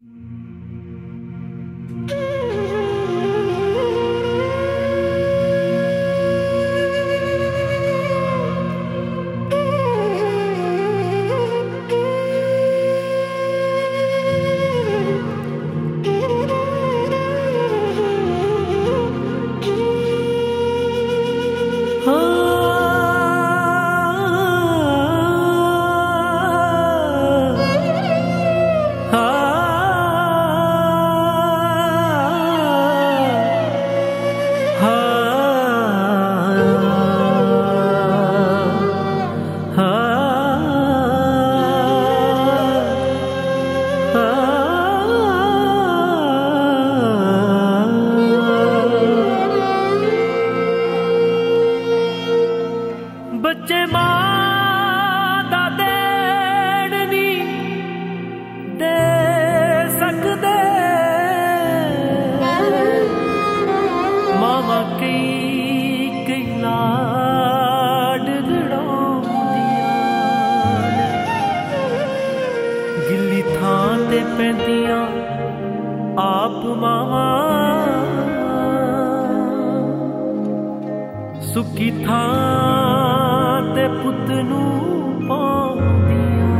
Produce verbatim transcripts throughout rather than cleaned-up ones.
बच्चे मां दा देण नी दे सकदे, मावा कई कई लाड लड़ाउंदियां, गिल्ली थां ते पैंदियां आप मावा, सुखी थां ते पुत नू पाउंदियां।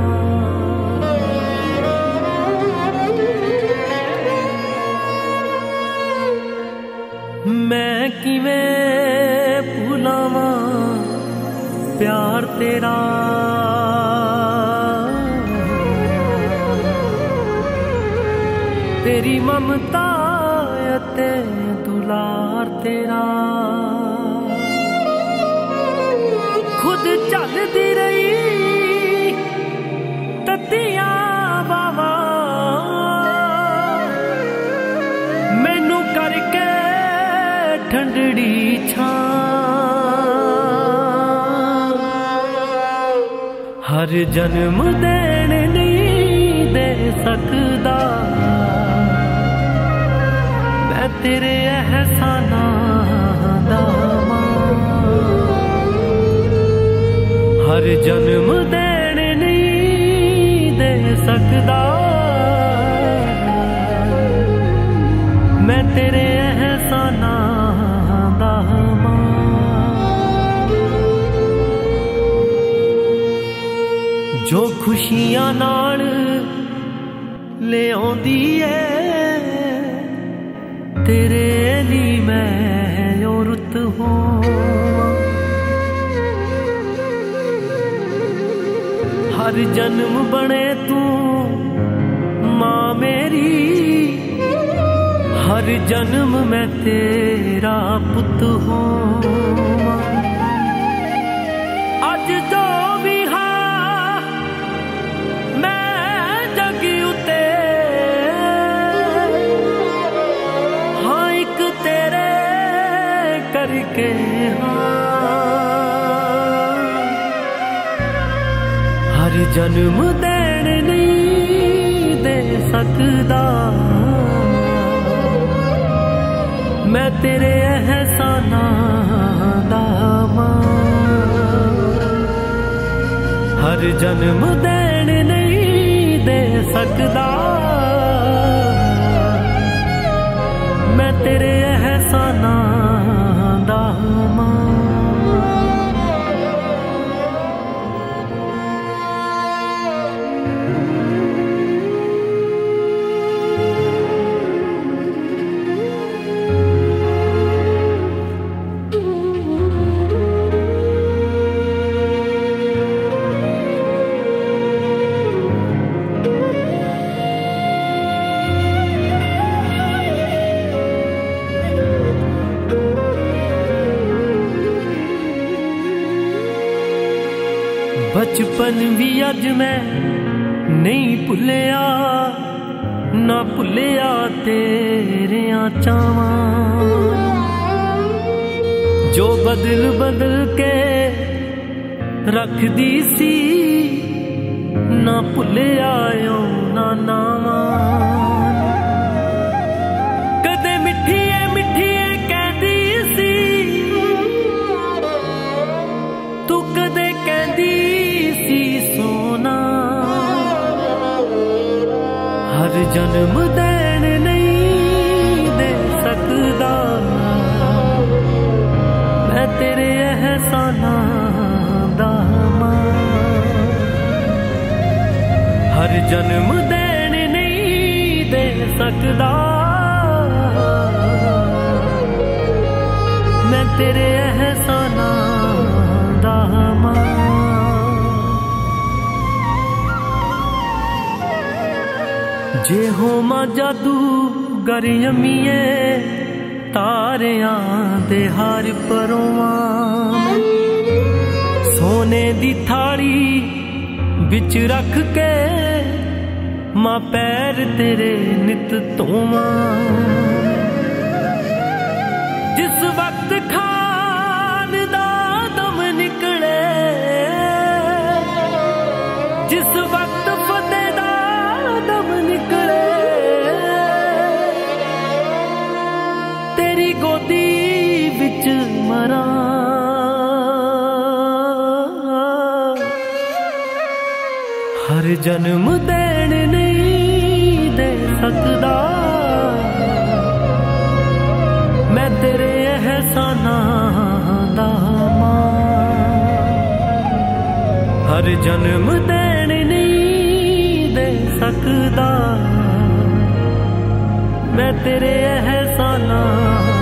मैं किवें भुलावां प्यार तेरा, तेरी ममता ते दुलार तेरा, खुद चलदी रही ततियां बावा, मैनू करके ठंडड़ी छां, हर जन्म देण नहीं दे सकदा, मैं तेरे एहसानां दा हर जन्म देण नहीं दे सकदा, मैं तेरे एहसानां दा जो खुशियां नाल ले आउंदी है, तेरे लिए मैं ओ रुत होवां, हर जन्म बने तू मां मेरी, हर जन्म मैं तेरा पुत होवां। अज जो भी हाँ मैं जग उते, हाँ एक तेरे करके हाँ, हर जन्म देण नहीं दे सकदा, मैं तेरे एहसानां दा मां, हर जन्म देण नहीं दे सकदा, मैं तेरे एहसानां दा मां। बचपन भी अज मैं नहीं भुलिया, ना भुलिया तेरियां चावां, जो बदल बदल के रखदी सी, ना भुलिया ना नावां, कदे मिठिए मिठिए कहदी सी, तू कदे कहदी सी सोना, हर हर जन्म देन नहीं दे सकदा मैं तेरे एहसानां दा मां। हर जन्म देन नहीं दे सकदा मैं तेरे एहसानां दा मां। जे होमा जादूगर यमीए तारियां दे हार परोवां सोने दी थाली बिच रख के मां पैर तेरे नित धोवां। जिस वक्त खान दा दम निकले जिस वक्त फतेह दा दम निकले तेरी गोदी विच मरा। हर जन्म देन नहीं दे सकदा मैं तेरे एहसानां दा मां। हर जन्म देन नहीं दे सकदा मैं तेरे एहसानां